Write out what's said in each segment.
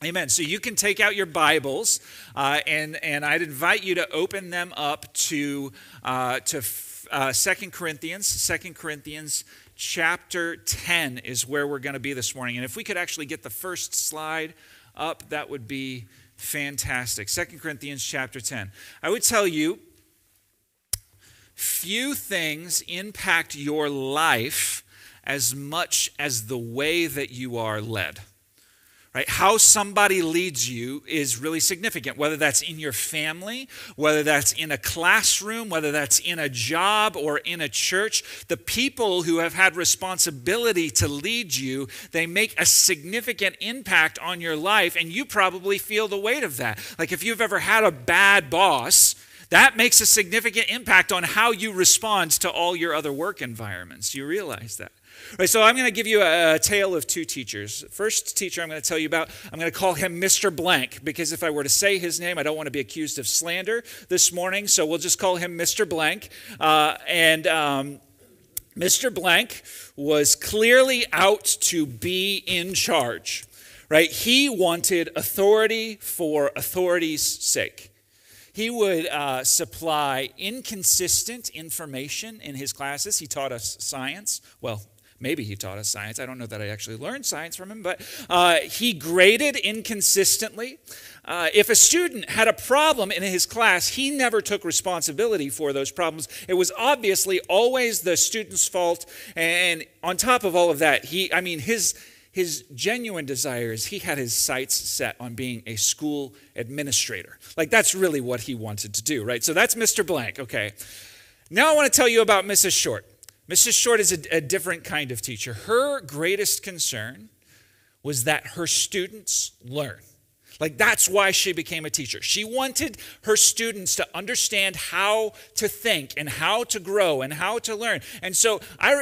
Amen. So you can take out your Bibles, and I'd invite you to open them up to 2 Corinthians. 2 Corinthians chapter 10 is where we're going to be this morning. And if we could actually get the first slide up, that would be fantastic. 2 Corinthians chapter 10. I would tell you, few things impact your life as much as the way that you are led. Right? How somebody leads you is really significant, whether that's in your family, whether that's in a classroom, whether that's in a job or in a church. The people who have had responsibility to lead you, they make a significant impact on your life, and you probably feel the weight of that. Like if you've ever had a bad boss, that makes a significant impact on how you respond to all your other work environments. You realize that? Right, so I'm going to give you a tale of two teachers. First teacher I'm going to tell you about, I'm going to call him Mr. Blank, because if I were to say his name, I don't want to be accused of slander this morning, so we'll just call him Mr. Blank. Mr. Blank was clearly out to be in charge. Right? He wanted authority for authority's sake. He would supply inconsistent information in his classes. He taught us science. Well, maybe he taught us science. I don't know that I actually learned science from him, but he graded inconsistently. If a student had a problem in his class, he never took responsibility for those problems. It was obviously always the student's fault. And on top of all of that, his genuine desires, he had his sights set on being a school administrator. Like, that's really what he wanted to do, right? So that's Mr. Blank, okay. Now I want to tell you about Mrs. Short. Mrs. Short is a different kind of teacher. Her greatest concern was that her students learn. Like, that's why she became a teacher. She wanted her students to understand how to think and how to grow and how to learn. And so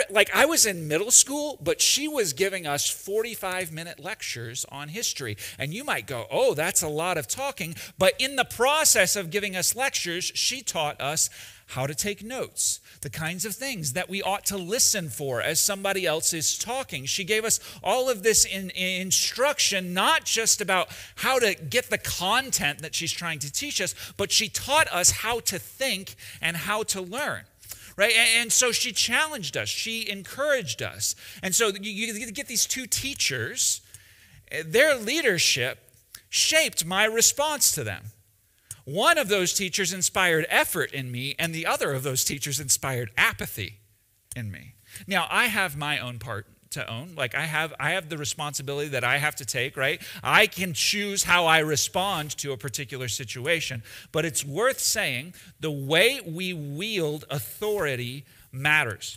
I was in middle school, but she was giving us 45-minute lectures on history. And you might go, oh, that's a lot of talking. But in the process of giving us lectures, she taught us how to take notes, the kinds of things that we ought to listen for as somebody else is talking. She gave us all of this instruction, not just about how to get the content that she's trying to teach us, but she taught us how to think and how to learn. Right? And so she challenged us. She encouraged us. And so you get these two teachers, their leadership shaped my response to them. One of those teachers inspired effort in me, and the other of those teachers inspired apathy in me. Now, I have my own part to own. Like, I have the responsibility that I have to take, right? I can choose how I respond to a particular situation, but it's worth saying the way we wield authority matters.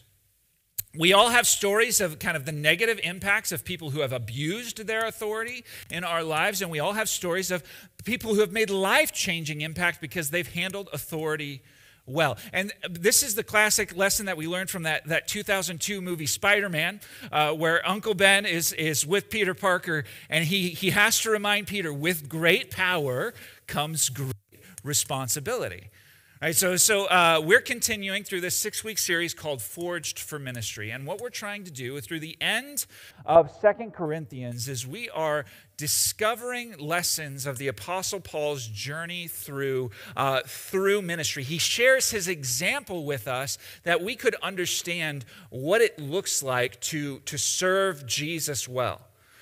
We all have stories of kind of the negative impacts of people who have abused their authority in our lives, and we all have stories of people who have made life-changing impact because they've handled authority well. And this is the classic lesson that we learned from that 2002 movie Spider-Man, where Uncle Ben is with Peter Parker, and he has to remind Peter, with great power comes great responsibility. All right, so we're continuing through this 6-week series called Forged for Ministry. And what we're trying to do through the end of 2 Corinthians is we are discovering lessons of the Apostle Paul's journey through ministry. He shares his example with us that we could understand what it looks like to serve Jesus well.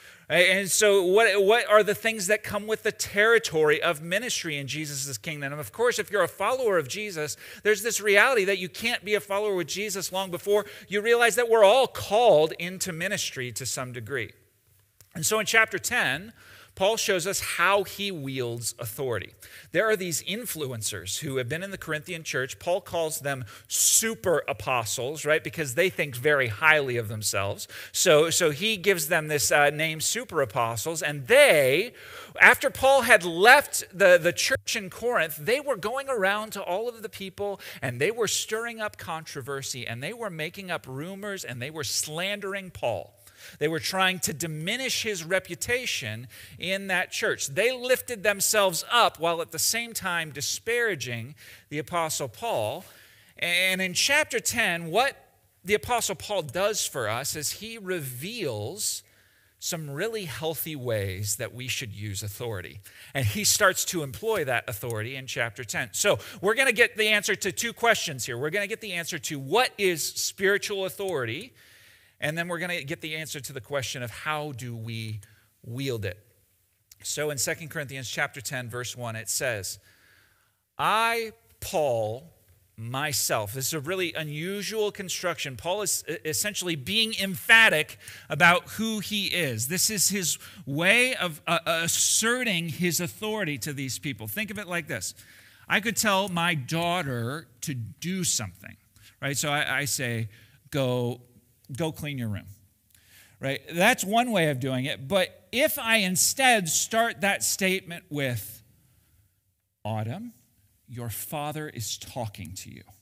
And so what are the things that come with the territory of ministry in Jesus' kingdom? And of course, if you're a follower of Jesus, there's this reality that you can't be a follower with Jesus long before you realize that we're all called into ministry to some degree. And so in chapter 10, Paul shows us how he wields authority. There are these influencers who have been in the Corinthian church. Paul calls them super apostles, right? Because they think very highly of themselves. So he gives them this name, super apostles. And they, after Paul had left the church in Corinth, they were going around to all of the people and they were stirring up controversy and they were making up rumors and they were slandering Paul. They were trying to diminish his reputation in that church. They lifted themselves up while at the same time disparaging the Apostle Paul. And in chapter 10, what the Apostle Paul does for us is he reveals some really healthy ways that we should use authority. And he starts to employ that authority in chapter 10. So we're going to get the answer to two questions here. We're going to get the answer to what is spiritual authority, and then we're going to get the answer to the question of how do we wield it. So in 2 Corinthians chapter 10, verse 1, it says, I, Paul, myself. This is a really unusual construction. Paul is essentially being emphatic about who he is. This is his way of asserting his authority to these people. Think of it like this. I could tell my daughter to do something, right? So I say, go clean your room, right? That's one way of doing it. But if I instead start that statement with, Autumn, your father is talking to you.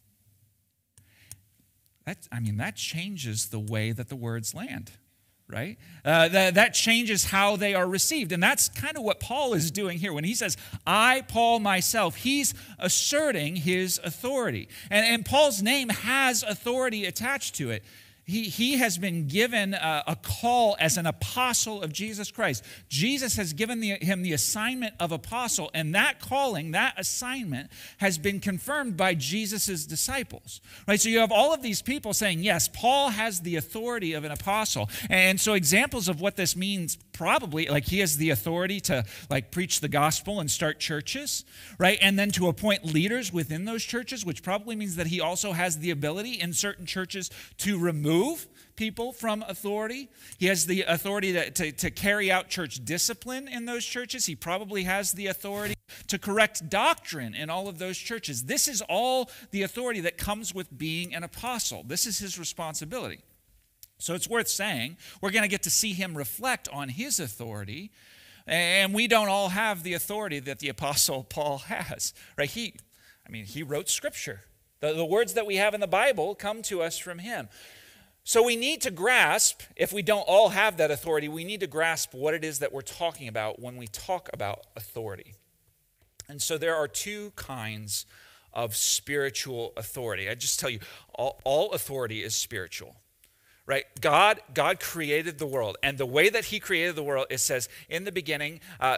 That changes the way that the words land, right? That changes how they are received. And that's kind of what Paul is doing here. When he says, I, Paul, myself, he's asserting his authority. And Paul's name has authority attached to it. He has been given a call as an apostle of Jesus Christ. Jesus has given him the assignment of apostle, and that calling, that assignment, has been confirmed by Jesus' disciples. Right? So you have all of these people saying, yes, Paul has the authority of an apostle. And so examples of what this means, probably, like he has the authority to preach the gospel and start churches, right? And then to appoint leaders within those churches, which probably means that he also has the ability in certain churches to remove people from authority. He has the authority to carry out church discipline in those churches. He probably has the authority to correct doctrine in all of those churches. This is all the authority that comes with being an apostle. This is his responsibility. So it's worth saying, we're going to get to see him reflect on his authority, and we don't all have the authority that the apostle Paul has. Right? He wrote scripture. The words that we have in the Bible come to us from him. So we need to grasp, if we don't all have that authority, we need to grasp what it is that we're talking about when we talk about authority. And so there are two kinds of spiritual authority. I just tell you, all authority is spiritual. Right? God created the world. And the way that he created the world, it says, in the beginning,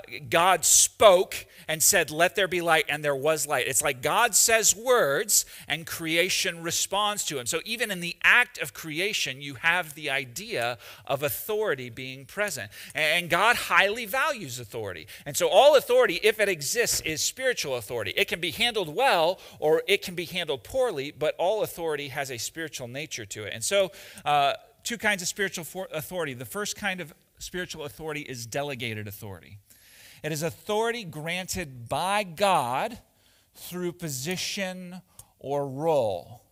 God spoke and said, let there be light, and there was light. It's like God says words, and creation responds to him. So even in the act of creation, you have the idea of authority being present. And God highly values authority. And so all authority, if it exists, is spiritual authority. It can be handled well, or it can be handled poorly, but all authority has a spiritual nature to it. And so, two kinds of spiritual authority. The first kind of spiritual authority is delegated authority. It is authority granted by God through position or role.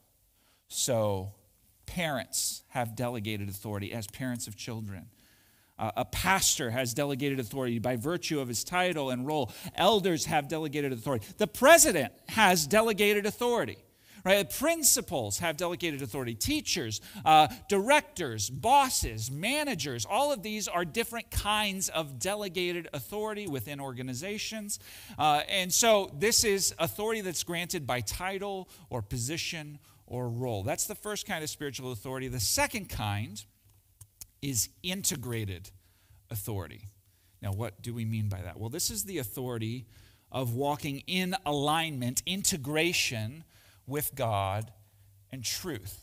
So parents have delegated authority as parents of children. A pastor has delegated authority by virtue of his title and role. Elders have delegated authority. The president has delegated authority. Right? Principals have delegated authority. Teachers, directors, bosses, managers, all of these are different kinds of delegated authority within organizations. And so this is authority that's granted by title or position or role. That's the first kind of spiritual authority. The second kind is integrated authority. Now, what do we mean by that? Well, this is the authority of walking in alignment, integration with God and truth.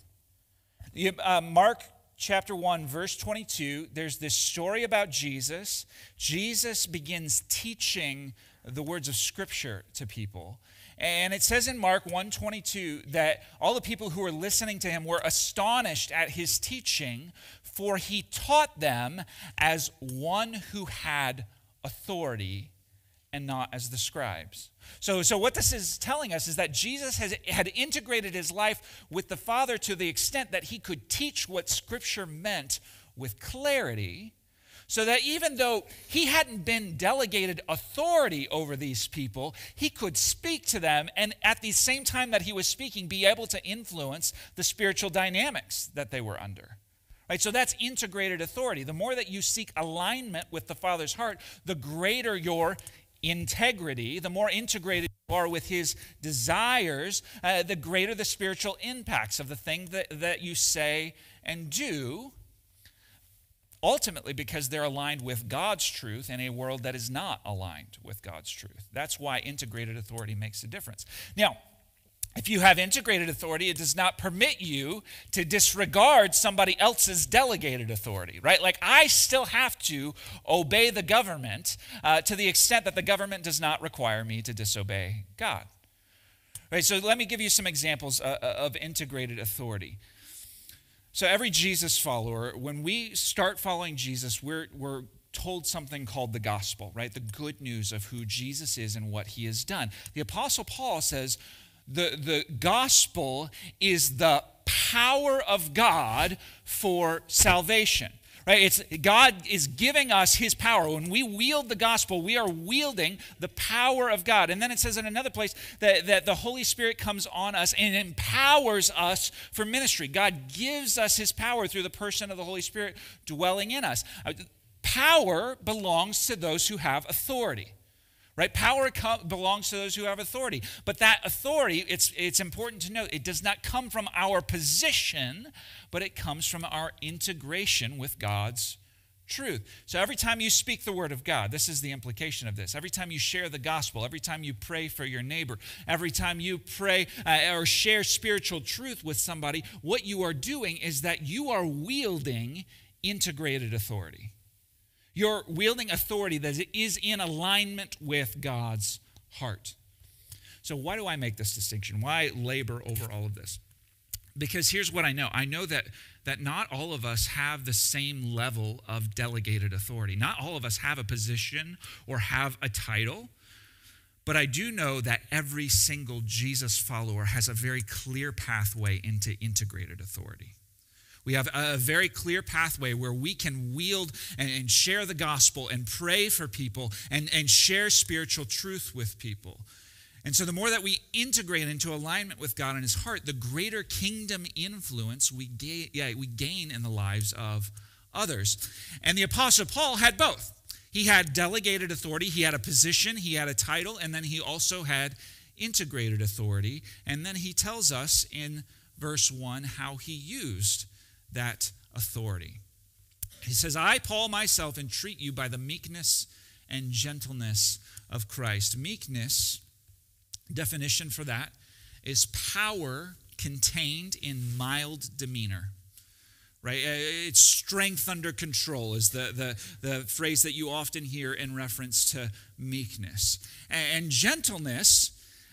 Mark chapter 1, verse 22, there's this story about Jesus. Jesus begins teaching the words of Scripture to people. And it says in Mark 1:22 that all the people who were listening to him were astonished at his teaching, for he taught them as one who had authority and not as the scribes. So what this is telling us is that Jesus had integrated his life with the Father to the extent that he could teach what Scripture meant with clarity, so that even though he hadn't been delegated authority over these people, he could speak to them, and at the same time that he was speaking, be able to influence the spiritual dynamics that they were under. Right? So that's integrated authority. The more that you seek alignment with the Father's heart, the greater your integrity, the more integrated you are with his desires, the greater the spiritual impacts of the thing that you say and do. ultimately because they're aligned with God's truth in a world that is not aligned with God's truth. That's why integrated authority makes a difference. Now, if you have integrated authority, it does not permit you to disregard somebody else's delegated authority, right? Like, I still have to obey the government to the extent that the government does not require me to disobey God. Right, so let me give you some examples of integrated authority. So every Jesus follower, when we start following Jesus, we're told something called the gospel, right? The good news of who Jesus is and what he has done. The Apostle Paul says the gospel is the power of God for salvation. Right? It's God is giving us his power. When we wield the gospel, we are wielding the power of God. And then it says in another place that the Holy Spirit comes on us and empowers us for ministry. God gives us his power through the person of the Holy Spirit dwelling in us. Power belongs to those who have authority. Right? Power belongs to those who have authority. But that authority, it's important to note, it does not come from our position, but it comes from our integration with God's truth. So every time you speak the word of God, this is the implication of this. Every time you share the gospel, every time you pray for your neighbor, every time you pray or share spiritual truth with somebody, what you are doing is that you are wielding integrated authority. You're wielding authority that is in alignment with God's heart. So why do I make this distinction? Why labor over all of this? Because here's what I know. I know that not all of us have the same level of delegated authority. Not all of us have a position or have a title. But I do know that every single Jesus follower has a very clear pathway into integrated authority. We have a very clear pathway where we can wield and share the gospel and pray for people and share spiritual truth with people. And so the more that we integrate into alignment with God and his heart, the greater kingdom influence we gain in the lives of others. And the Apostle Paul had both. He had delegated authority, he had a position, he had a title, and then he also had integrated authority. And then he tells us in verse 1 how he used that authority. He says, I, Paul, myself, entreat you by the meekness and gentleness of Christ. Meekness, definition for that, is power contained in mild demeanor. Right? It's strength under control is the phrase that you often hear in reference to meekness. And gentleness,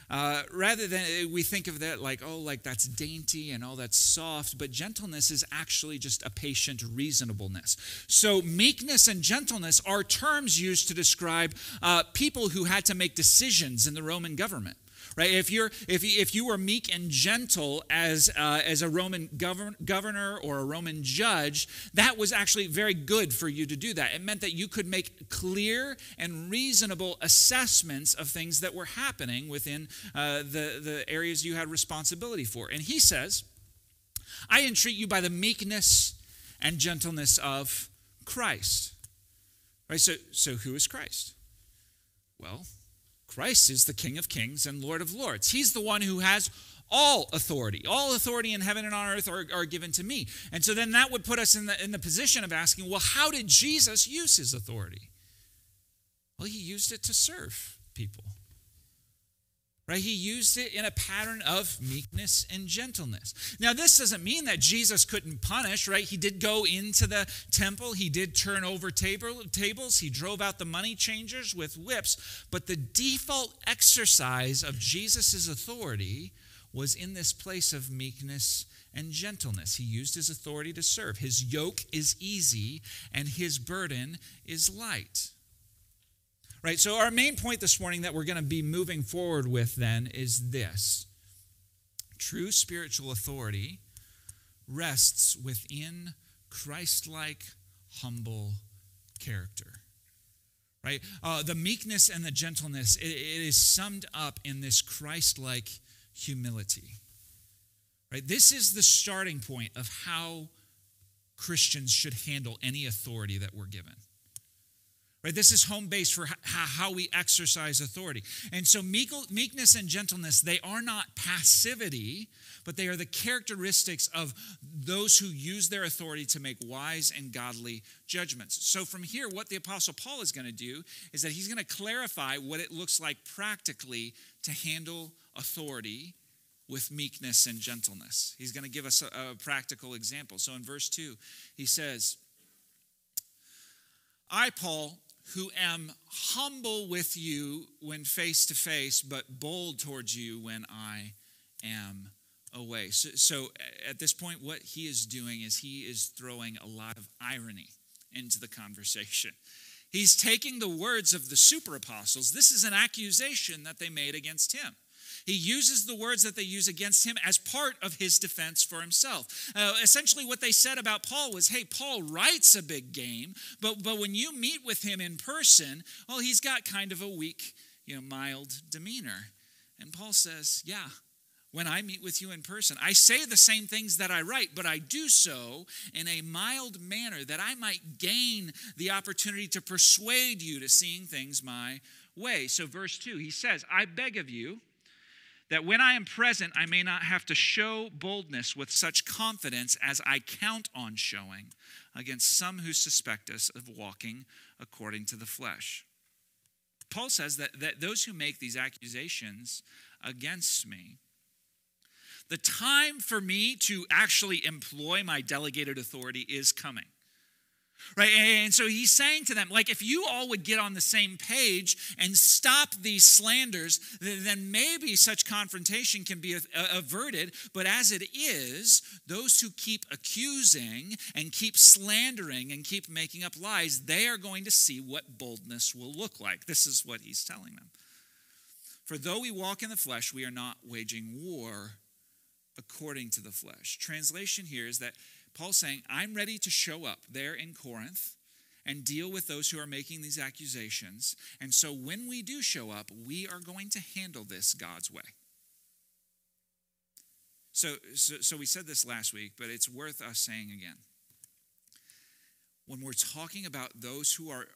rather than we think of that like that's dainty and that's soft, but gentleness is actually just a patient reasonableness. So meekness and gentleness are terms used to describe people who had to make decisions in the Roman government. Right? If you were meek and gentle as a Roman governor or a Roman judge, that was actually very good for you to do that. It meant that you could make clear and reasonable assessments of things that were happening within the areas you had responsibility for. And he says, I entreat you by the meekness and gentleness of Christ. Right? So who is Christ? Well, Christ is the King of Kings and Lord of Lords. He's the one who has all authority. All authority in heaven and on earth are given to me. And so then that would put us in the position of asking, well, how did Jesus use his authority? Well, he used it to serve people. Right? He used it in a pattern of meekness and gentleness. Now, this doesn't mean that Jesus couldn't punish, right? He did go into the temple. He did turn over tables. He drove out the money changers with whips. But the default exercise of Jesus' authority was in this place of meekness and gentleness. He used his authority to serve. His yoke is easy and his burden is light. Right, so our main point this morning that we're going to be moving forward with then is this. True spiritual authority rests within Christ-like, humble character. Right? The meekness and the gentleness, it is summed up in this Christ-like humility. Right? This is the starting point of how Christians should handle any authority that we're given. Right? This is home base for how we exercise authority. And so meekness and gentleness, they are not passivity, but they are the characteristics of those who use their authority to make wise and godly judgments. So from here, what the Apostle Paul is going to do is that he's going to clarify what it looks like practically to handle authority with meekness and gentleness. He's going to give us a practical example. So in verse 2, he says, I, Paul, who am humble with you when face to face, but bold towards you when I am away. So at this point, what he is doing is he is throwing a lot of irony into the conversation. He's taking the words of the super apostles. This is an accusation that they made against him. He uses the words that they use against him as part of his defense for himself. Essentially what they said about Paul was, hey, Paul writes a big game, but when you meet with him in person, well, he's got kind of a weak, mild demeanor. And Paul says, yeah, when I meet with you in person, I say the same things that I write, but I do so in a mild manner that I might gain the opportunity to persuade you to seeing things my way. So verse 2, he says, I beg of you, that when I am present, I may not have to show boldness with such confidence as I count on showing against some who suspect us of walking according to the flesh. Paul says that those who make these accusations against me, the time for me to actually employ my delegated authority is coming. Right, and so he's saying to them, like, if you all would get on the same page and stop these slanders, then maybe such confrontation can be averted. But as it is, those who keep accusing and keep slandering and keep making up lies, they are going to see what boldness will look like. This is what he's telling them. For though we walk in the flesh, we are not waging war according to the flesh. Translation here is that Paul's saying, I'm ready to show up there in Corinth and deal with those who are making these accusations. And so when we do show up, we are going to handle this God's way. So we said this last week, but it's worth us saying again. When we're talking about those who are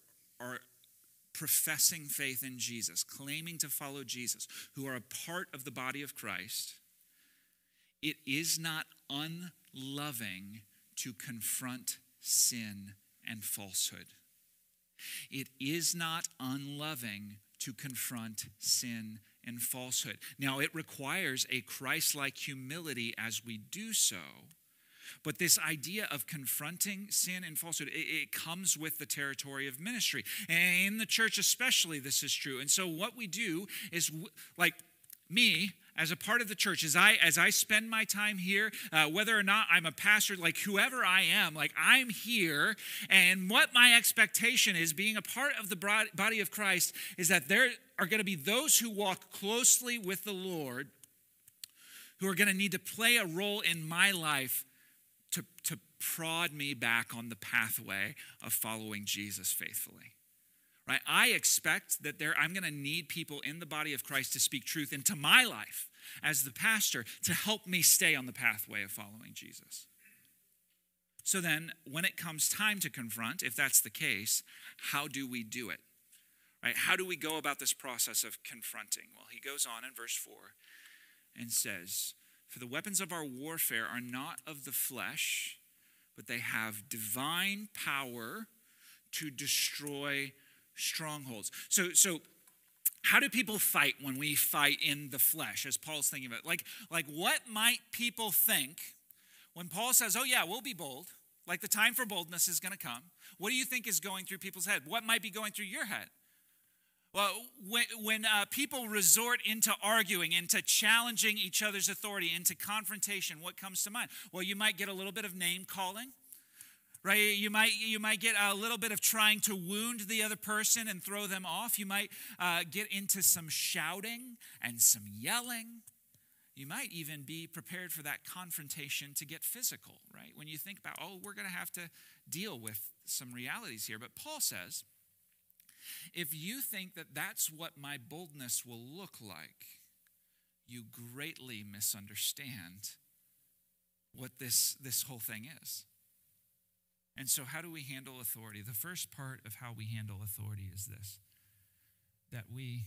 professing faith in Jesus, claiming to follow Jesus, who are a part of the body of Christ, it is not unloving to confront sin and falsehood. It is not unloving to confront sin and falsehood. Now, it requires a Christ-like humility as we do so, but this idea of confronting sin and falsehood, it comes with the territory of ministry. And in the church especially, this is true. And so what we do is, like me, as a part of the church, as I spend my time here, whether or not I'm a pastor, like whoever I am, like I'm here, and what my expectation is being a part of the body of Christ is that there are going to be those who walk closely with the Lord who are going to need to play a role in my life to prod me back on the pathway of following Jesus faithfully. Right? I expect that I'm going to need people in the body of Christ to speak truth into my life as the pastor to help me stay on the pathway of following Jesus. So then, when it comes time to confront, if that's the case, how do we do it? Right? How do we go about this process of confronting? Well, he goes on in verse 4 and says, for the weapons of our warfare are not of the flesh, but they have divine power to destroy strongholds. So how do people fight when we fight in the flesh, as Paul's thinking about? Like what might people think when Paul says, oh yeah, we'll be bold, like the time for boldness is going to come? What do you think is going through people's head? What might be going through your head? Well, when people resort into arguing, into challenging each other's authority, into confrontation, what comes to mind? Well, you might get a little bit of name calling. Right? You might get a little bit of trying to wound the other person and throw them off. You might get into some shouting and some yelling. You might even be prepared for that confrontation to get physical, right? When you think about, oh, we're going to have to deal with some realities here. But Paul says, if you think that that's what my boldness will look like, you greatly misunderstand what this whole thing is. And so how do we handle authority? The first part of how we handle authority is this, that we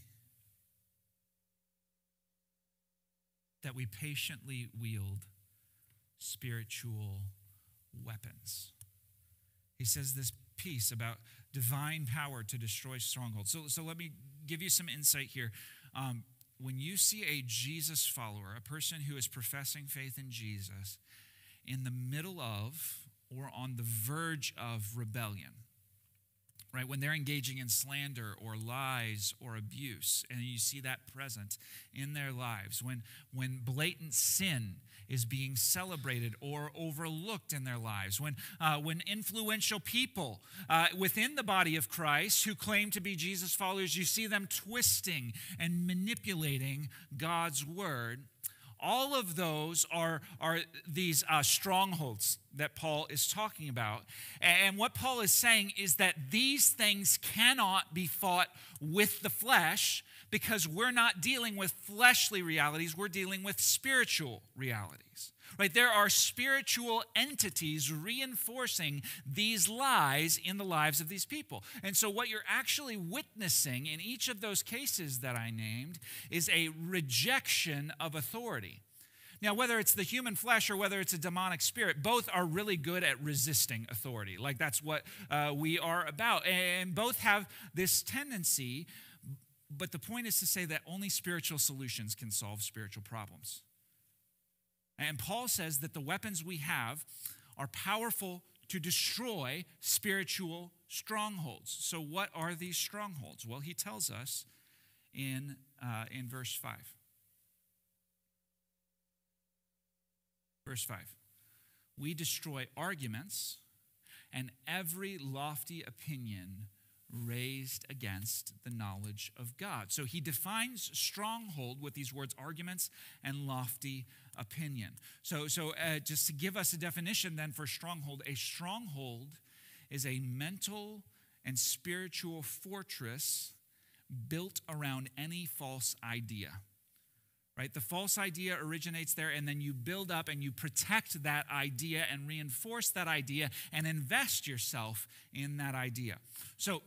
patiently wield spiritual weapons. He says this piece about divine power to destroy strongholds. So let me give you some insight here. When you see a Jesus follower, a person who is professing faith in Jesus, in the middle of or on the verge of rebellion, right? When they're engaging in slander or lies or abuse, and you see that present in their lives, when blatant sin is being celebrated or overlooked in their lives, when influential people within the body of Christ who claim to be Jesus followers, you see them twisting and manipulating God's word. All of those are these strongholds that Paul is talking about. And what Paul is saying is that these things cannot be fought with the flesh because we're not dealing with fleshly realities, we're dealing with spiritual realities. Right? There are spiritual entities reinforcing these lies in the lives of these people. And so what you're actually witnessing in each of those cases that I named is a rejection of authority. Now, whether it's the human flesh or whether it's a demonic spirit, both are really good at resisting authority. Like that's what we are about. And both have this tendency, but the point is to say that only spiritual solutions can solve spiritual problems. And Paul says that the weapons we have are powerful to destroy spiritual strongholds. So what are these strongholds? Well, he tells us in verse 5. Verse 5. We destroy arguments and every lofty opinion raised against the knowledge of God. So he defines stronghold with these words, arguments and lofty opinion. So just to give us a definition then for stronghold, a stronghold is a mental and spiritual fortress built around any false idea. Right? The false idea originates there, and then you build up and you protect that idea and reinforce that idea and invest yourself in that idea. So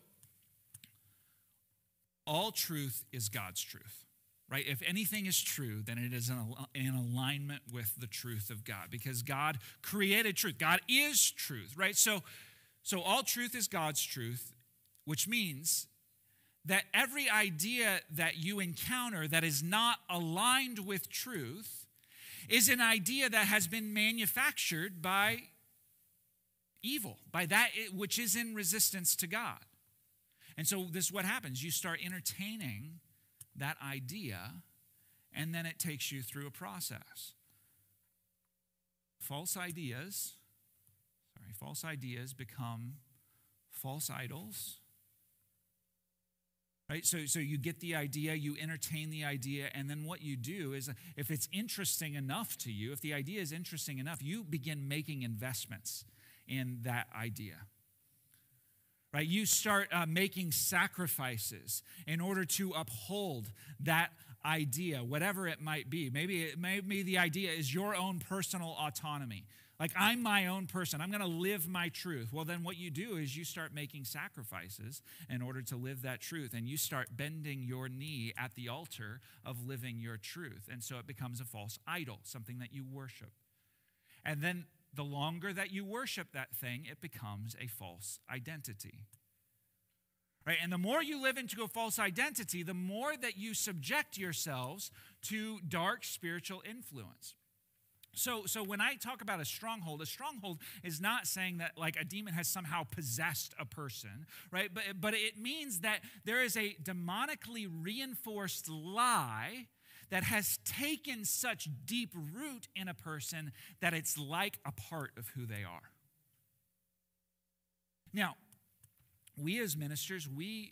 all truth is God's truth, right? If anything is true, then it is in alignment with the truth of God because God created truth. God is truth, right? So all truth is God's truth, which means that every idea that you encounter that is not aligned with truth is an idea that has been manufactured by evil, by that which is in resistance to God. And so this is what happens. You start entertaining that idea, and then it takes you through a process. False ideas become false idols. Right? So you get the idea, you entertain the idea, and then what you do is, if it's interesting enough to you, if the idea is interesting enough, you begin making investments in that idea. Right? You start making sacrifices in order to uphold that idea, whatever it might be. Maybe the idea is your own personal autonomy. Like, I'm my own person. I'm going to live my truth. Well, then what you do is you start making sacrifices in order to live that truth. And you start bending your knee at the altar of living your truth. And so it becomes a false idol, something that you worship. And then the longer that you worship that thing, it becomes a false identity. Right? And the more you live into a false identity, the more that you subject yourselves to dark spiritual influence. So when I talk about a stronghold is not saying that like a demon has somehow possessed a person, right? But it means that there is a demonically reinforced lie that has taken such deep root in a person that it's like a part of who they are. Now, we as ministers,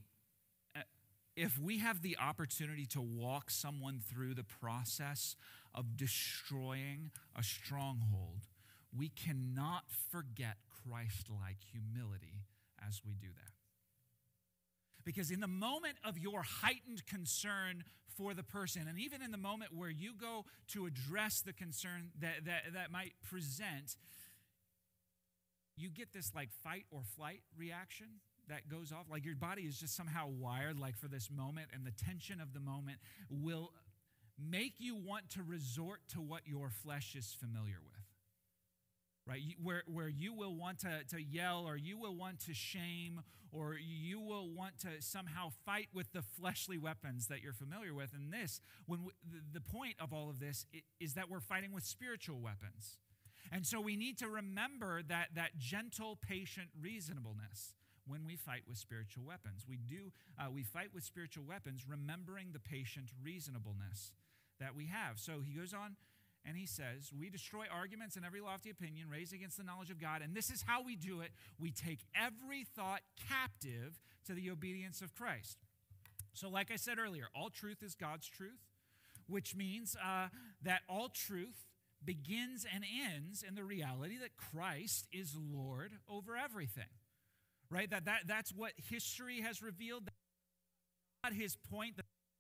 if we have the opportunity to walk someone through the process of destroying a stronghold, we cannot forget Christ-like humility as we do that. Because in the moment of your heightened concern for the person, and even in the moment where you go to address the concern that might present, you get this like fight or flight reaction that goes off. Like your body is just somehow wired like for this moment, and the tension of the moment will make you want to resort to what your flesh is familiar with. Right? Where you will want to yell, or you will want to shame, or you will want to somehow fight with the fleshly weapons that you're familiar with. And the point of all of this is that we're fighting with spiritual weapons. And so we need to remember that gentle, patient reasonableness when we fight with spiritual weapons. We fight with spiritual weapons, remembering the patient reasonableness that we have. So he goes on and he says, we destroy arguments and every lofty opinion raised against the knowledge of God. And this is how we do it. We take every thought captive to the obedience of Christ. So like I said earlier, all truth is God's truth, which means that all truth begins and ends in the reality that Christ is Lord over everything. Right? That's what history has revealed. That's his point.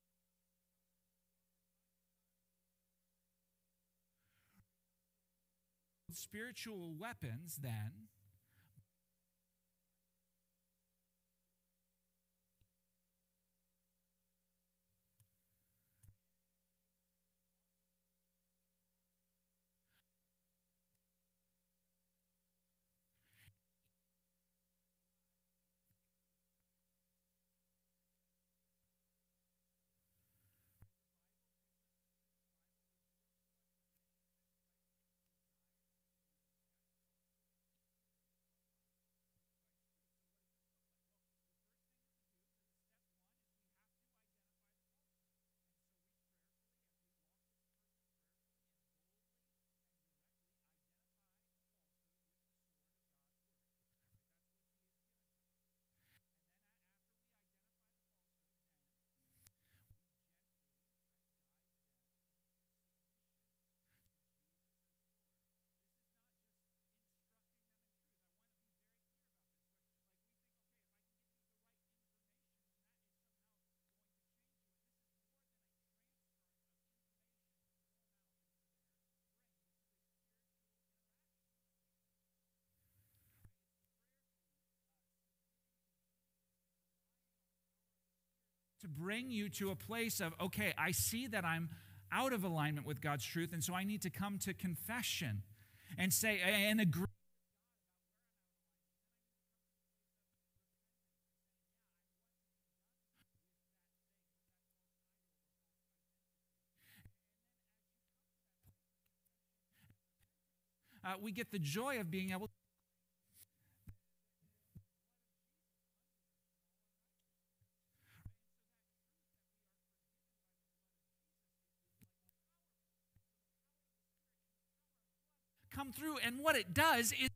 Spiritual weapons, then, to bring you to a place of, okay, I see that I'm out of alignment with God's truth, and so I need to come to confession and say, and agree. We get the joy of being able to come through, and what it does is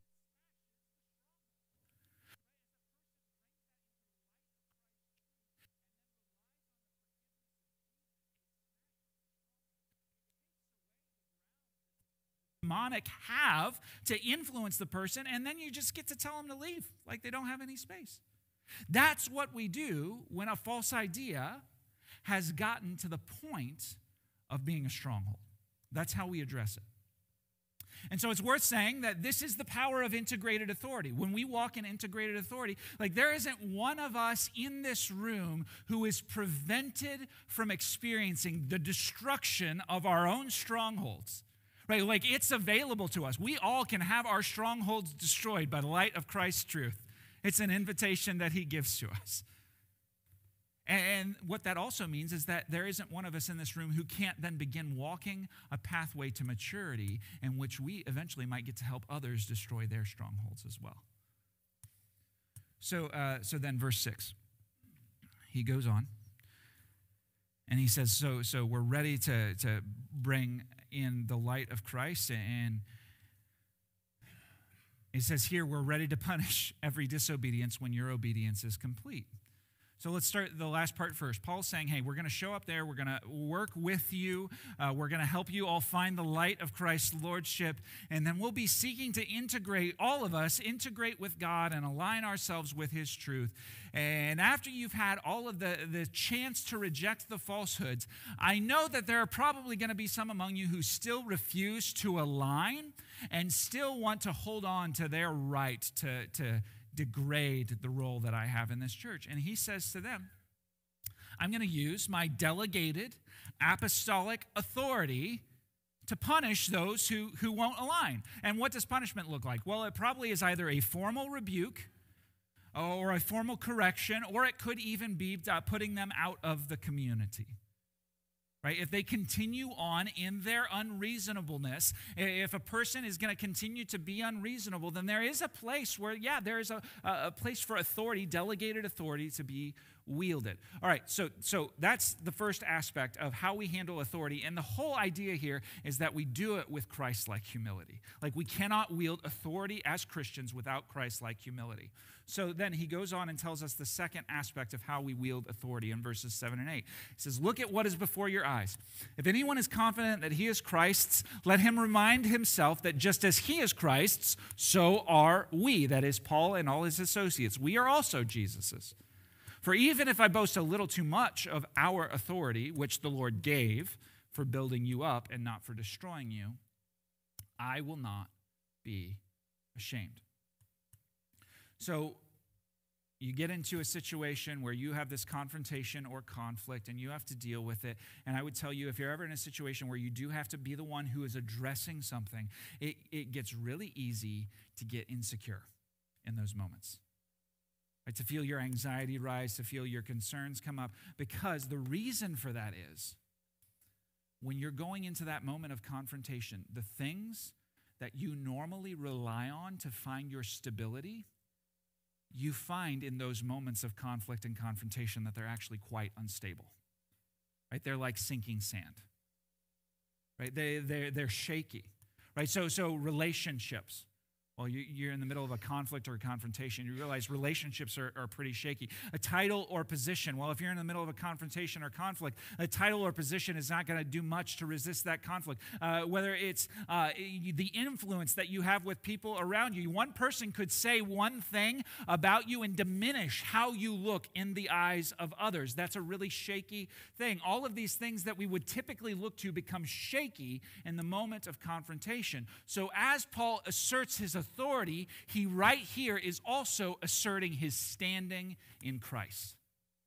demonic have to influence the person, and then you just get to tell them to leave, like they don't have any space. That's what we do when a false idea has gotten to the point of being a stronghold. That's how we address it. And so it's worth saying that this is the power of integrated authority. When we walk in integrated authority, like there isn't one of us in this room who is prevented from experiencing the destruction of our own strongholds. Right? Like it's available to us. We all can have our strongholds destroyed by the light of Christ's truth. It's an invitation that he gives to us. And what that also means is that there isn't one of us in this room who can't then begin walking a pathway to maturity in which we eventually might get to help others destroy their strongholds as well. So then verse 6, he goes on and he says, so we're ready to bring in the light of Christ, and it says here, we're ready to punish every disobedience when your obedience is complete. So let's start the last part first. Paul's saying, hey, we're going to show up there. We're going to work with you. We're going to help you all find the light of Christ's lordship. And then we'll be seeking to integrate, all of us, integrate with God and align ourselves with his truth. And after you've had all of the chance to reject the falsehoods, I know that there are probably going to be some among you who still refuse to align. and still want to hold on to their right to degrade the role that I have in this church. And he says to them, I'm going to use my delegated apostolic authority to punish those who won't align. And what does punishment look like? Well, it probably is either a formal rebuke or a formal correction, or it could even be putting them out of the community. Right? If they continue on in their unreasonableness, if a person is going to continue to be unreasonable, then there is a place where, there is a place for authority, delegated authority to be wielded. All right, so that's the first aspect of how we handle authority. And the whole idea here is that we do it with Christ-like humility. Like, we cannot wield authority as Christians without Christ-like humility. So then he goes on and tells us the second aspect of how we wield authority in verses 7 and 8. He says, look at what is before your eyes. If anyone is confident that he is Christ's, let him remind himself that just as he is Christ's, so are we. That is, Paul and all his associates. We are also Jesus's. For even if I boast a little too much of our authority, which the Lord gave for building you up and not for destroying you, I will not be ashamed. So you get into a situation where you have this confrontation or conflict and you have to deal with it. And I would tell you, if you're ever in a situation where you do have to be the one who is addressing something, it gets really easy to get insecure in those moments. Right? To feel your anxiety rise, to feel your concerns come up, because the reason for that is when you're going into that moment of confrontation, the things that you normally rely on to find your stability, you find in those moments of conflict and confrontation that they're actually quite unstable. Right? They're like sinking sand. Right? They're shaky. Right? So relationships. Well, you're in the middle of a conflict or a confrontation. You realize relationships are pretty shaky. A title or position. Well, if you're in the middle of a confrontation or conflict, a title or position is not going to do much to resist that conflict. Whether it's the influence that you have with people around you. One person could say one thing about you and diminish how you look in the eyes of others. That's a really shaky thing. All of these things that we would typically look to become shaky in the moment of confrontation. So as Paul asserts his authority, he right here is also asserting his standing in Christ.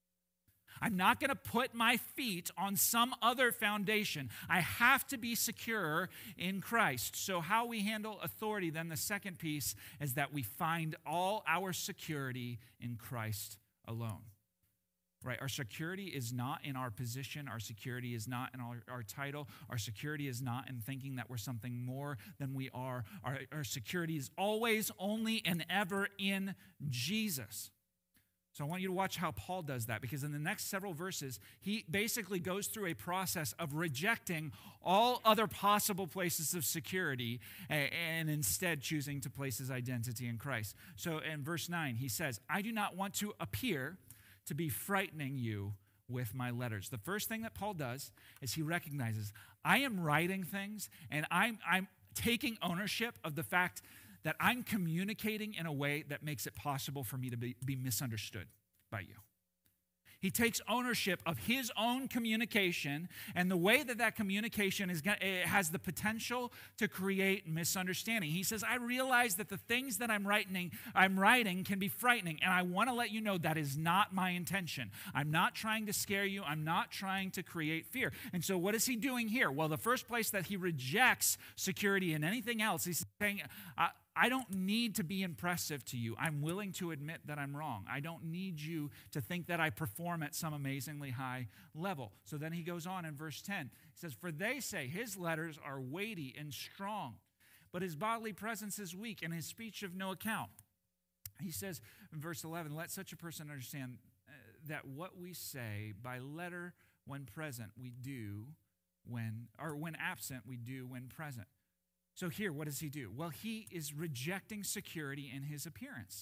I'm not going to put my feet on some other foundation. I have to be secure in Christ. So how we handle authority, then the second piece is that we find all our security in Christ alone. Right? Our security is not in our position. Our security is not in our title. Our security is not in thinking that we're something more than we are. Our security is always, only, and ever in Jesus. So I want you to watch how Paul does that, because in the next several verses, he basically goes through a process of rejecting all other possible places of security and instead choosing to place his identity in Christ. So in verse 9, he says, I do not want to appear to be frightening you with my letters. The first thing that Paul does is he recognizes, I am writing things and I'm taking ownership of the fact that I'm communicating in a way that makes it possible for me to be misunderstood by you. He takes ownership of his own communication and the way that communication it has the potential to create misunderstanding. He says, I realize that the things that I'm writing can be frightening, and I want to let you know that is not my intention. I'm not trying to scare you. I'm not trying to create fear. And so what is he doing here? Well, the first place that he rejects security and anything else, he's saying, I don't need to be impressive to you. I'm willing to admit that I'm wrong. I don't need you to think that I perform at some amazingly high level. So then he goes on in verse 10. He says, for they say his letters are weighty and strong, but his bodily presence is weak and his speech of no account. He says in verse 11, let such a person understand that what we say by letter when present, we do when absent, we do when present. So here, what does he do? Well, he is rejecting security in his appearance.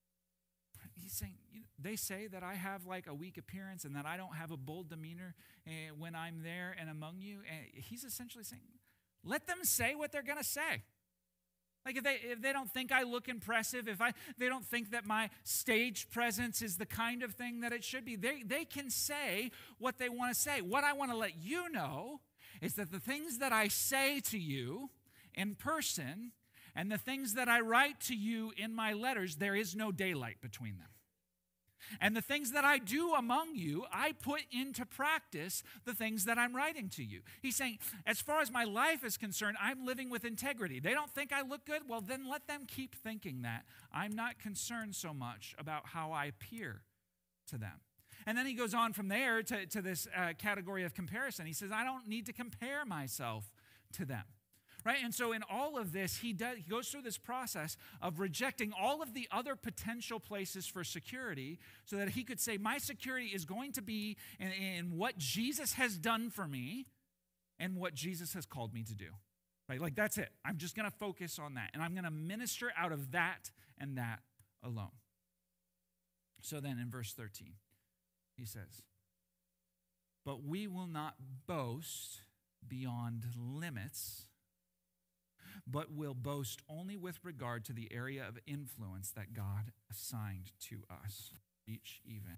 He's saying, they say that I have like a weak appearance and that I don't have a bold demeanor when I'm there and among you. And he's essentially saying, let them say what they're going to say. Like if they don't think I look impressive, they don't think that my stage presence is the kind of thing that it should be, they can say what they want to say. What I want to let you know is that the things that I say to you in person, and the things that I write to you in my letters, there is no daylight between them. And the things that I do among you, I put into practice the things that I'm writing to you. He's saying, as far as my life is concerned, I'm living with integrity. They don't think I look good? Well, then let them keep thinking that. I'm not concerned so much about how I appear to them. And then he goes on from there to this category of comparison. He says, I don't need to compare myself to them. Right? And so in all of this, he goes through this process of rejecting all of the other potential places for security so that he could say, my security is going to be in what Jesus has done for me and what Jesus has called me to do. Right? Like, that's it. I'm just going to focus on that. And I'm going to minister out of that and that alone. So then in verse 13, he says, but we will not boast beyond limits, but will boast only with regard to the area of influence that God assigned to us, each even.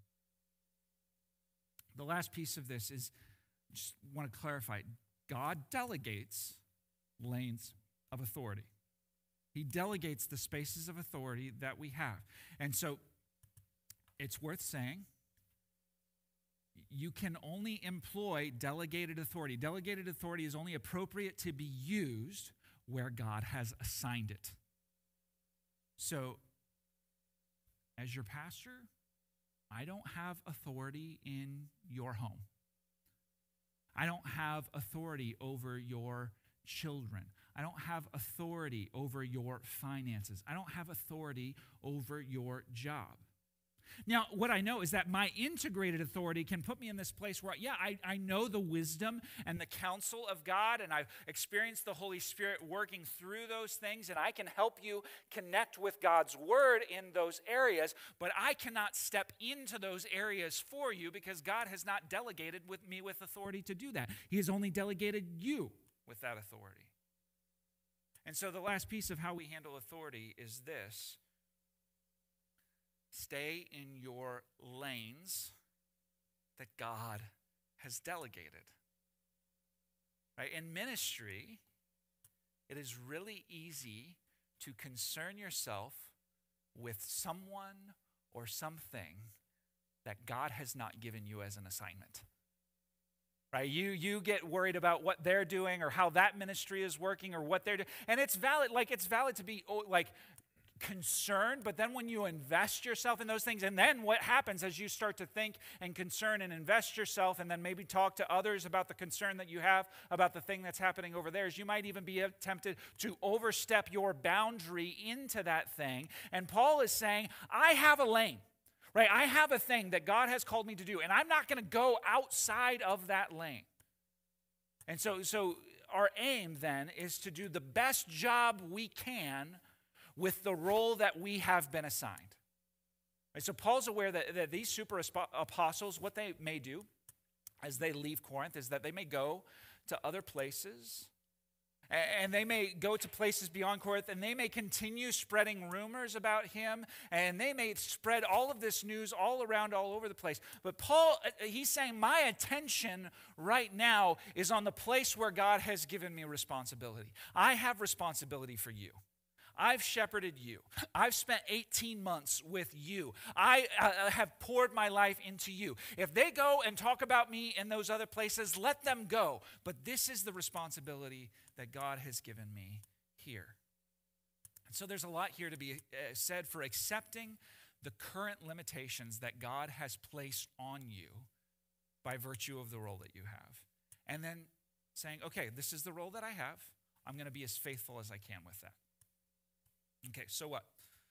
The last piece of this is, just want to clarify, God delegates lanes of authority. He delegates the spaces of authority that we have. And so it's worth saying, you can only employ delegated authority. Delegated authority is only appropriate to be used where God has assigned it. So, as your pastor, I don't have authority in your home. I don't have authority over your children. I don't have authority over your finances. I don't have authority over your job. Now, what I know is that my integrated authority can put me in this place where, I know the wisdom and the counsel of God, and I've experienced the Holy Spirit working through those things, and I can help you connect with God's word in those areas, but I cannot step into those areas for you because God has not delegated me with authority to do that. He has only delegated you with that authority. And so the last piece of how we handle authority is this. Stay in your lanes that God has delegated. Right? In ministry, it is really easy to concern yourself with someone or something that God has not given you as an assignment. Right? You get worried about what they're doing or how that ministry is working or what they're doing. And it's valid to be concerned, but then when you invest yourself in those things, and then what happens as you start to think and concern and invest yourself and then maybe talk to others about the concern that you have about the thing that's happening over there, is you might even be tempted to overstep your boundary into that thing. And Paul is saying, I have a lane, right? I have a thing that God has called me to do, and I'm not going to go outside of that lane. And so our aim then is to do the best job we can with the role that we have been assigned. Right, so Paul's aware that these super apostles, what they may do as they leave Corinth is that they may go to other places, and they may go to places beyond Corinth, and they may continue spreading rumors about him, and they may spread all of this news all around, all over the place. But Paul, he's saying, my attention right now is on the place where God has given me responsibility. I have responsibility for you. I've shepherded you. I've spent 18 months with you. I have poured my life into you. If they go and talk about me in those other places, let them go. But this is the responsibility that God has given me here. And so there's a lot here to be said for accepting the current limitations that God has placed on you by virtue of the role that you have. And then saying, okay, this is the role that I have. I'm going to be as faithful as I can with that. Okay, so what?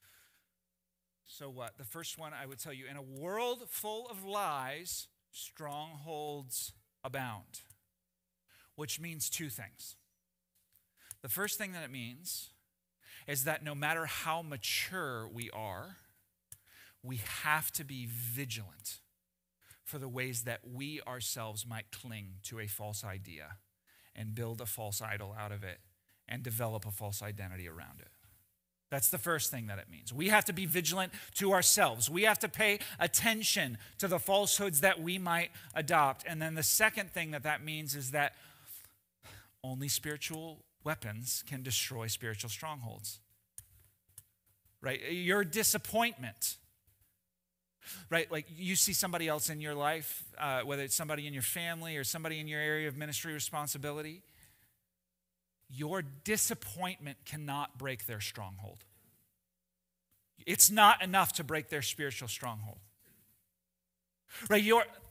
The first one I would tell you, in a world full of lies, strongholds abound, which means two things. The first thing that it means is that no matter how mature we are, we have to be vigilant for the ways that we ourselves might cling to a false idea and build a false idol out of it and develop a false identity around it. That's the first thing that it means. We have to be vigilant to ourselves. We have to pay attention to the falsehoods that we might adopt. And then the second thing that means is that only spiritual weapons can destroy spiritual strongholds. Right? Your disappointment. Right? Like you see somebody else in your life, whether it's somebody in your family or somebody in your area of ministry responsibility, your disappointment cannot break their stronghold. It's not enough to break their spiritual stronghold. Right?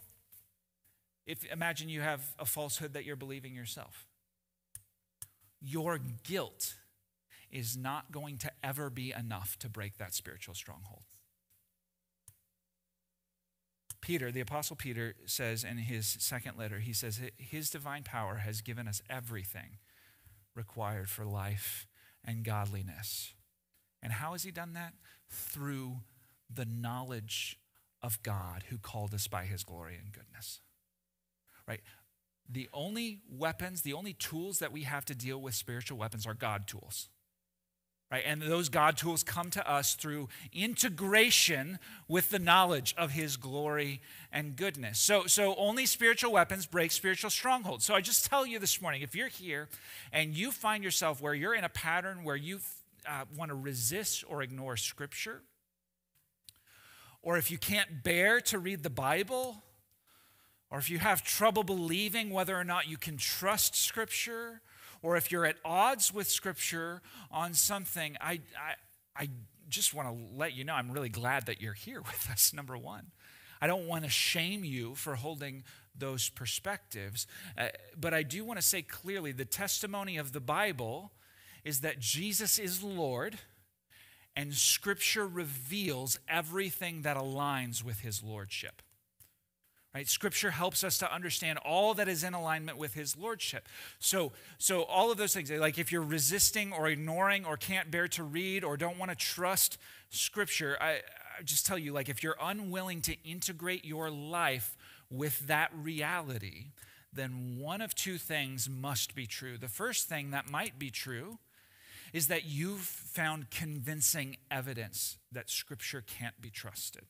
Imagine you have a falsehood that you're believing yourself. Your guilt is not going to ever be enough to break that spiritual stronghold. Peter, the Apostle Peter, says in his second letter, he says, his divine power has given us everything required for life and godliness. And how has he done that? Through the knowledge of God who called us by his glory and goodness. Right? The only weapons, the only tools that we have to deal with spiritual weapons are God tools. Right? And those God tools come to us through integration with the knowledge of his glory and goodness. So only spiritual weapons break spiritual strongholds. So I just tell you this morning, if you're here and you find yourself where you're in a pattern where you want to resist or ignore Scripture, or if you can't bear to read the Bible, or if you have trouble believing whether or not you can trust Scripture, or if you're at odds with Scripture on something, I just want to let you know I'm really glad that you're here with us, number one. I don't want to shame you for holding those perspectives, but I do want to say clearly the testimony of the Bible is that Jesus is Lord, and Scripture reveals everything that aligns with his lordship. Right? Scripture helps us to understand all that is in alignment with his lordship. So all of those things, like if you're resisting or ignoring or can't bear to read or don't want to trust Scripture, I just tell you, like if you're unwilling to integrate your life with that reality, then one of two things must be true. The first thing that might be true is that you've found convincing evidence that Scripture can't be trusted.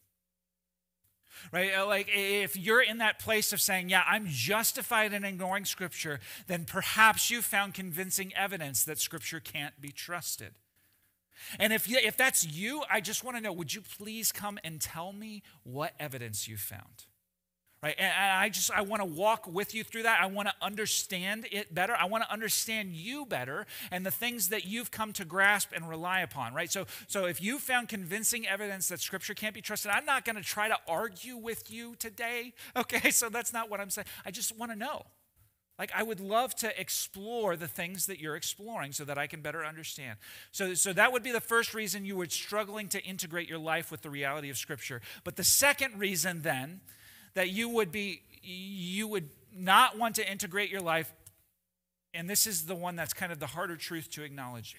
Right? Like if you're in that place of saying, yeah, I'm justified in ignoring Scripture, then perhaps you found convincing evidence that Scripture can't be trusted. And if that's you, I just want to know, would you please come and tell me what evidence you found? Right? And I want to walk with you through that. I want to understand it better. I want to understand you better and the things that you've come to grasp and rely upon, right? So if you found convincing evidence that Scripture can't be trusted, I'm not going to try to argue with you today, okay? So that's not what I'm saying. I just want to know. Like, I would love to explore the things that you're exploring so that I can better understand. So that would be the first reason you were struggling to integrate your life with the reality of Scripture. But the second reason then that you would not want to integrate your life, and this is the one that's kind of the harder truth to acknowledge,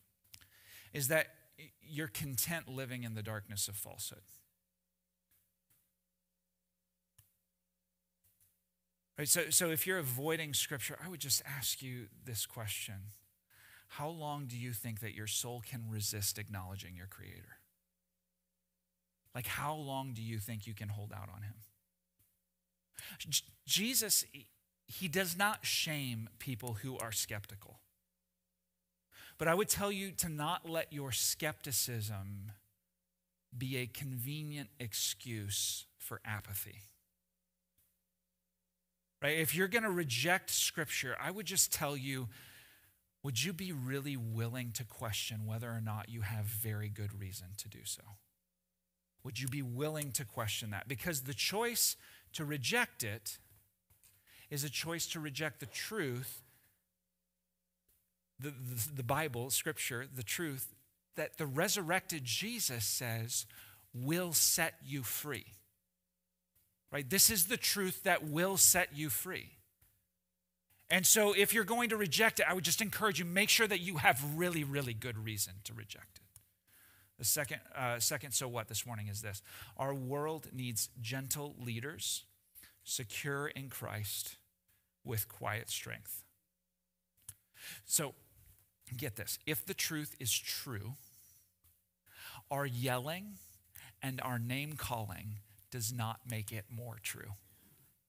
is that you're content living in the darkness of falsehood. Right, so if you're avoiding Scripture, I would just ask you this question. How long do you think that your soul can resist acknowledging your Creator? Like, how long do you think you can hold out on him? Jesus, he does not shame people who are skeptical. But I would tell you to not let your skepticism be a convenient excuse for apathy. Right? If you're going to reject Scripture, I would just tell you, would you be really willing to question whether or not you have very good reason to do so? Would you be willing to question that? Because the choice to reject it is a choice to reject the truth, the Bible, Scripture, the truth that the resurrected Jesus says will set you free. Right? This is the truth that will set you free. And so if you're going to reject it, I would just encourage you, make sure that you have really, really good reason to reject it. The second so what this morning is this. Our world needs gentle leaders, secure in Christ, with quiet strength. So get this. If the truth is true, our yelling and our name calling does not make it more true.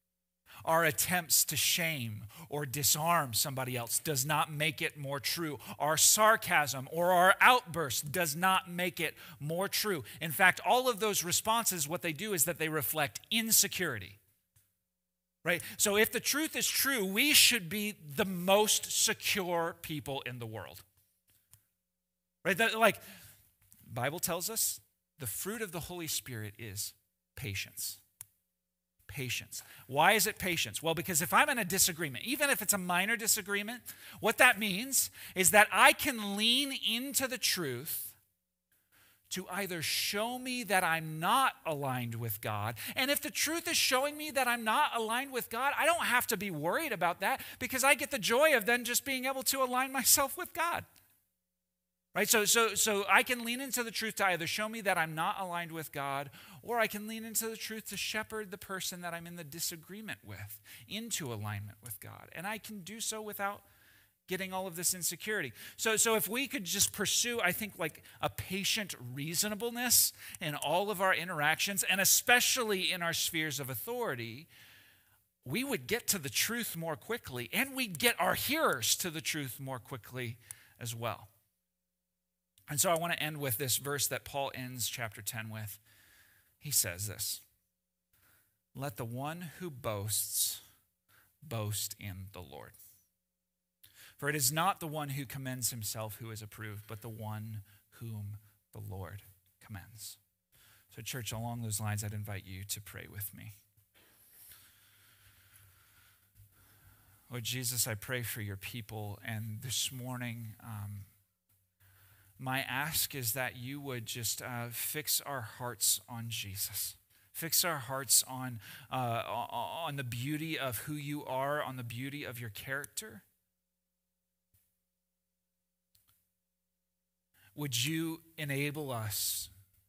Our attempts to shame or disarm somebody else does not make it more true. Our sarcasm or our outburst does not make it more true. In fact, all of those responses, what they do is that they reflect insecurity. Right? So if the truth is true, we should be the most secure people in the world. Right? The Bible tells us the fruit of the Holy Spirit is patience. Patience. Why is it patience? Well, because if I'm in a disagreement, even if it's a minor disagreement, what that means is that I can lean into the truth to either show me that I'm not aligned with God. And if the truth is showing me that I'm not aligned with God, I don't have to be worried about that because I get the joy of then just being able to align myself with God. Right? So I can lean into the truth to either show me that I'm not aligned with God, or I can lean into the truth to shepherd the person that I'm in the disagreement with into alignment with God. And I can do so without getting all of this insecurity. So if we could just pursue, I think, like a patient reasonableness in all of our interactions, and especially in our spheres of authority, we would get to the truth more quickly, and we'd get our hearers to the truth more quickly as well. And so I want to end with this verse that Paul ends chapter 10 with. He says this: "Let the one who boasts boast in the Lord. For it is not the one who commends himself who is approved, but the one whom the Lord commends." So church, along those lines, I'd invite you to pray with me. Lord Jesus, I pray for your people, and this morning, my ask is that you would just fix our hearts on Jesus. Fix our hearts on the beauty of who you are, on the beauty of your character. Would you enable us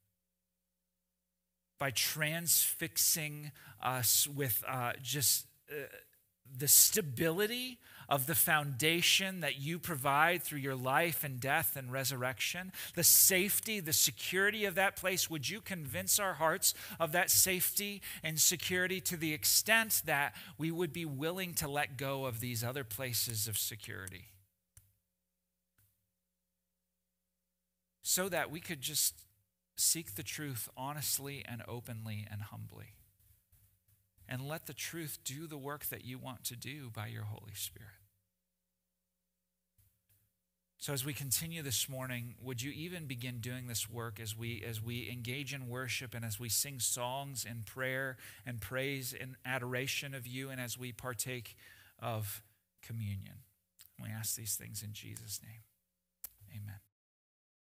by transfixing us with the stability of the foundation that you provide through your life and death and resurrection, the safety, the security of that place? Would you convince our hearts of that safety and security to the extent that we would be willing to let go of these other places of security, so that we could just seek the truth honestly and openly and humbly, and let the truth do the work that you want to do by your Holy Spirit? So as we continue this morning, would you even begin doing this work as we engage in worship, and as we sing songs and prayer and praise and adoration of you, and as we partake of communion? We ask these things in Jesus' name. Amen.